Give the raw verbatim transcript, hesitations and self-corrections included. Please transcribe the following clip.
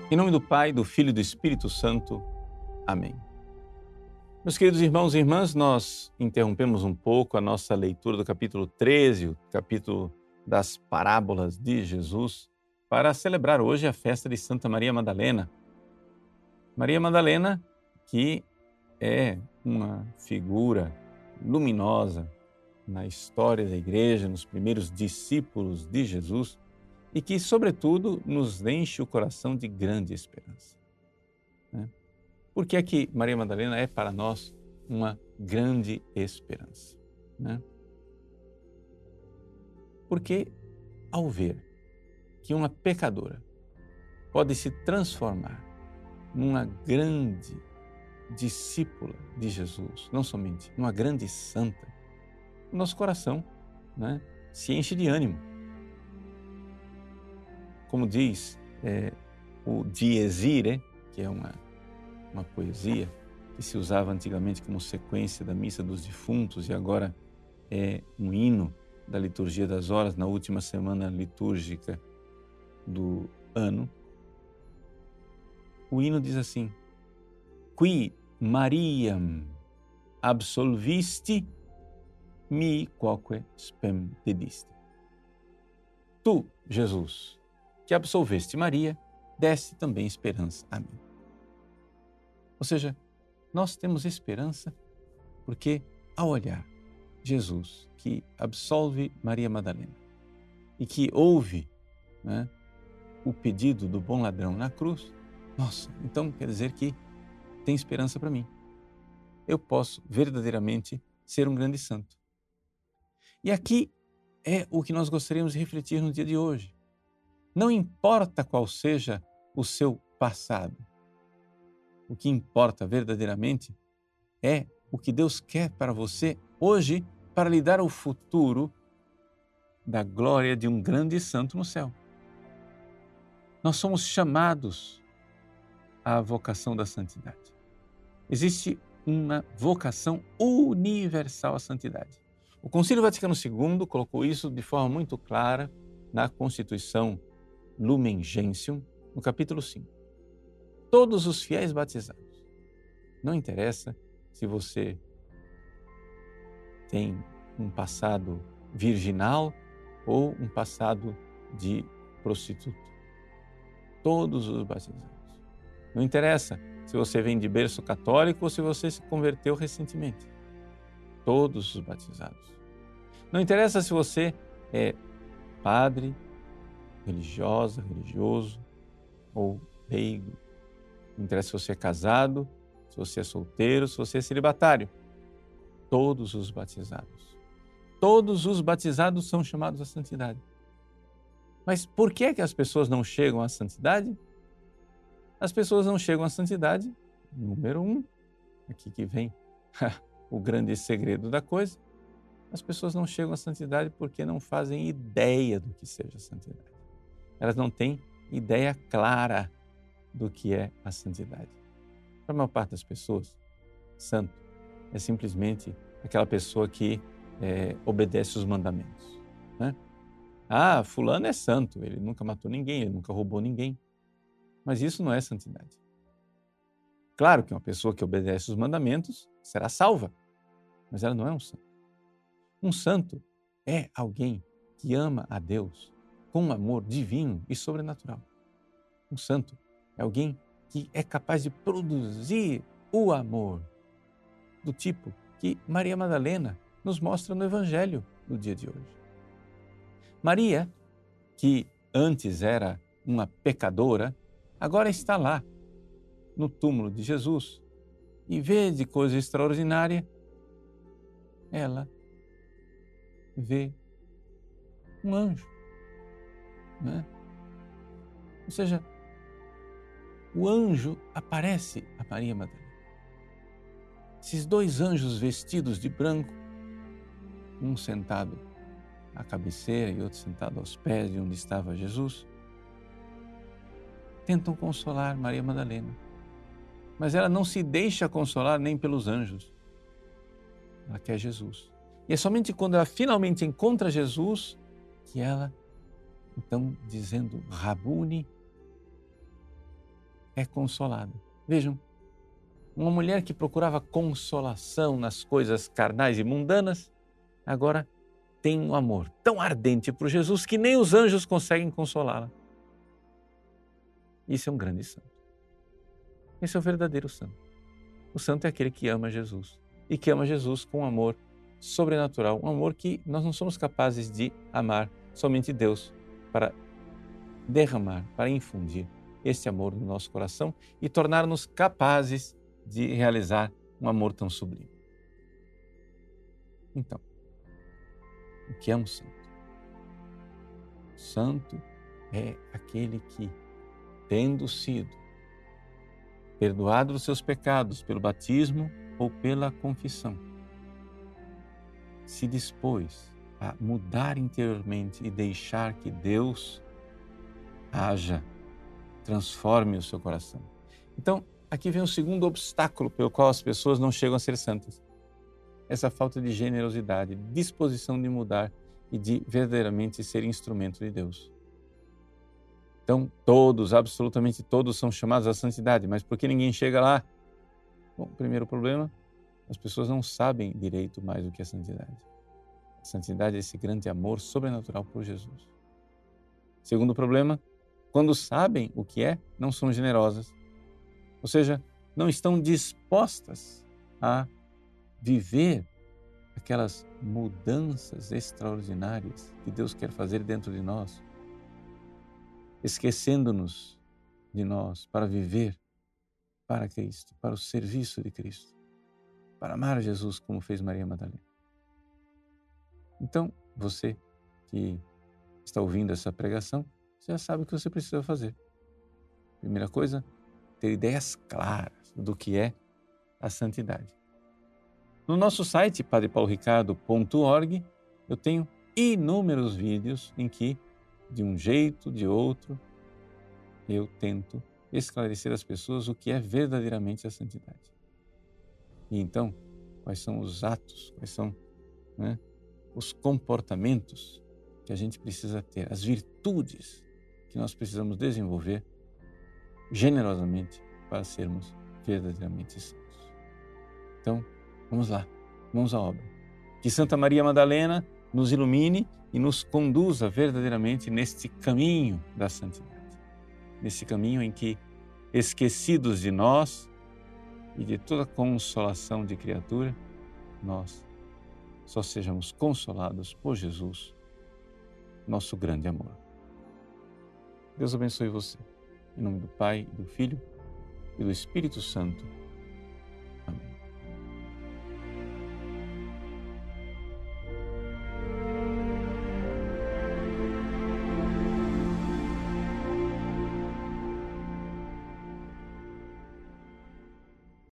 Em nome do Pai, do Filho e do Espírito Santo. Amém. Meus queridos irmãos e irmãs, nós interrompemos um pouco a nossa leitura do capítulo treze, o capítulo das parábolas de Jesus, para celebrar hoje a festa de Santa Maria Madalena. Maria Madalena, que é uma figura luminosa na história da Igreja, nos primeiros discípulos de Jesus, e que, sobretudo, nos enche o coração de grande esperança. Né? Por que é que Maria Madalena é para nós uma grande esperança? Né? Porque ao ver que uma pecadora pode se transformar numa grande discípula de Jesus, não somente numa grande santa, o nosso coração, né, se enche de ânimo. Como diz é, o Dies Irae, que é uma, uma poesia que se usava antigamente como sequência da Missa dos Defuntos e agora é um hino da Liturgia das Horas na última semana litúrgica do ano. O hino diz assim: Qui Mariam absolvisti, mi quoque spem dediste. Tu, Jesus, que absolveste Maria, deste também esperança a mim. Ou seja, nós temos esperança porque, ao olhar Jesus, que absolve Maria Madalena e que ouve, né, o pedido do bom ladrão na cruz, nossa, então quer dizer que tem esperança para mim. Eu posso verdadeiramente ser um grande santo. E aqui é o que nós gostaríamos de refletir no dia de hoje. Não importa qual seja o seu passado. O que importa verdadeiramente é o que Deus quer para você hoje para lhe dar o futuro da glória de um grande santo no céu. Nós somos chamados à vocação da santidade. Existe uma vocação universal à santidade. O Concílio Vaticano segundo colocou isso de forma muito clara na Constituição Lumen Gentium, no capítulo cinco. Todos os fiéis batizados, não interessa se você tem um passado virginal ou um passado de prostituto. Todos os batizados. Não interessa se você vem de berço católico ou se você se converteu recentemente. Todos os batizados. Não interessa se você é padre, religiosa, religioso ou leigo. Não interessa se você é casado, se você é solteiro, se você é celibatário. Todos os batizados. Todos os batizados são chamados à santidade. Mas por que é que as pessoas não chegam à santidade? As pessoas não chegam à santidade, número um, aqui que vem o grande segredo da coisa, as pessoas não chegam à santidade porque não fazem ideia do que seja a santidade. Elas não têm ideia clara do que é a santidade. Para a maior parte das pessoas, santo é simplesmente aquela pessoa que é, obedece os mandamentos. Né? Ah, fulano é santo, ele nunca matou ninguém, ele nunca roubou ninguém. Mas isso não é santidade. Claro que uma pessoa que obedece os mandamentos será salva, mas ela não é um santo. Um santo é alguém que ama a Deus com um amor divino e sobrenatural. Um santo é alguém que é capaz de produzir o amor do tipo que Maria Madalena nos mostra no Evangelho no dia de hoje. Maria, que antes era uma pecadora, agora está lá no túmulo de Jesus e vê de coisa extraordinária, ela vê um anjo. Né? Ou seja, o anjo aparece a Maria Madalena. Esses dois anjos vestidos de branco, um sentado à cabeceira e outro sentado aos pés de onde estava Jesus, tentam consolar Maria Madalena. Mas ela não se deixa consolar nem pelos anjos. Ela quer Jesus. E é somente quando ela finalmente encontra Jesus que ela, então, dizendo Rabuni, é consolada. Vejam, uma mulher que procurava consolação nas coisas carnais e mundanas, agora tem um amor tão ardente por Jesus que nem os anjos conseguem consolá-la. Isso é um grande santo. Esse é o verdadeiro santo. O santo é aquele que ama Jesus e que ama Jesus com um amor sobrenatural, um amor que nós não somos capazes de amar, somente Deus para derramar, para infundir esse amor no nosso coração e tornar-nos capazes de realizar um amor tão sublime. Então, o que é um santo? Santo é aquele que, tendo sido perdoado dos seus pecados pelo batismo ou pela confissão, se dispôs a mudar interiormente e deixar que Deus haja, transforme o seu coração. Então, aqui vem o segundo obstáculo pelo qual as pessoas não chegam a ser santas. Essa falta de generosidade, disposição de mudar e de verdadeiramente ser instrumento de Deus. Então, todos, absolutamente todos são chamados à santidade, mas por que ninguém chega lá? Bom, primeiro problema, as pessoas não sabem direito mais o que é santidade. A santidade é esse grande amor sobrenatural por Jesus. Segundo problema, quando sabem o que é, não são generosas. Ou seja, não estão dispostas a viver aquelas mudanças extraordinárias que Deus quer fazer dentro de nós, esquecendo-nos de nós para viver para Cristo, para o serviço de Cristo, para amar Jesus como fez Maria Madalena. Então, você que está ouvindo essa pregação, já sabe o que você precisa fazer. Primeira coisa, ter ideias claras do que é a santidade. No nosso site, padre paulo ricardo ponto org, eu tenho inúmeros vídeos em que, de um jeito, de outro, eu tento esclarecer às pessoas o que é verdadeiramente a santidade. E então, quais são os atos, quais são, né, os comportamentos que a gente precisa ter, as virtudes que nós precisamos desenvolver generosamente para sermos verdadeiramente santos. Então, vamos lá, vamos à obra. Que Santa Maria Madalena nos ilumine e nos conduza verdadeiramente neste caminho da santidade. Nesse caminho em que, esquecidos de nós e de toda consolação de criatura, nós só sejamos consolados por Jesus, nosso grande amor. Deus abençoe você. Em nome do Pai, do Filho e do Espírito Santo.